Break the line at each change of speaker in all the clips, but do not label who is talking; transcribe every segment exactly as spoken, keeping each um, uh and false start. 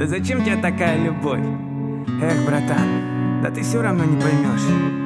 Да зачем тебе такая любовь? Эх, братан, да ты все равно не поймешь.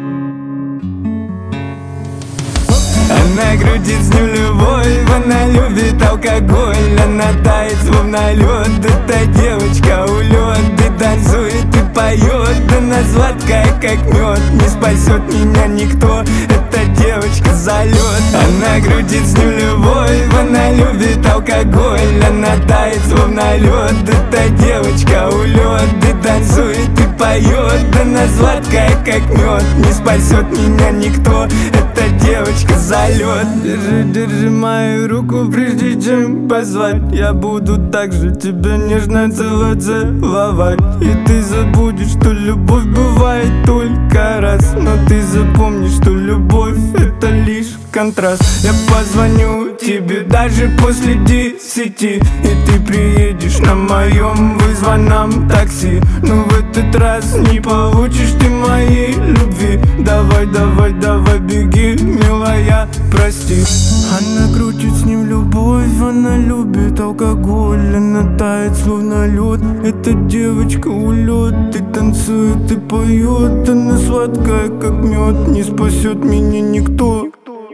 Она крутит с ним любовь, она любит алкоголь, она тает словно лед. Эта девочка улет, и танцует, и поет. Она сладкая как мед, не спасет меня никто. Эта девочка залет. Она крутит с ним любовь, она любит алкоголь, она тает словно лед. Эта девочка улет, и танцует, и поет. Она сладкая как мед, не спасет меня никто. Эта девочка залет. Держи, держи мою руку, прежде чем позвать. Я буду так же тебя нежно целовать, целовать. И ты забудешь, что любовь бывает только раз. Но ты запомни, что любовь это лишь контраст. Я позвоню тебе даже после десяти, и ты приедешь на моем вызванном такси. Но в этот раз не получишь ты моей любви. Давай, давай, давай, беги, милая, прости. Она крутит с ним любовь, она любит алкоголь, она тает словно лед. Эта девочка улет, и танцует, и поет. Она сладкая как мед, не спасет меня никто.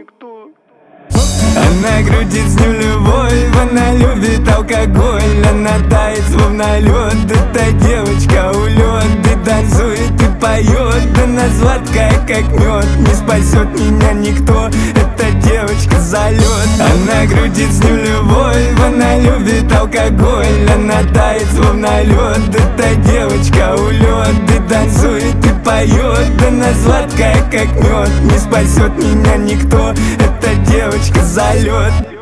Она крутит с ним любовь, она любит алкоголь, она тает словно лед. Эта девочка улет, и танцует, и поет. Она сладкая как мед, не спасет меня никто. Эта девочка залет. Она крутит с ним любовь, она любит алкоголь, она тает словно лед. Эта девочка улет, и танцует, и поет. Она сладкая как мед, не спасет меня никто. Эта девочка залет.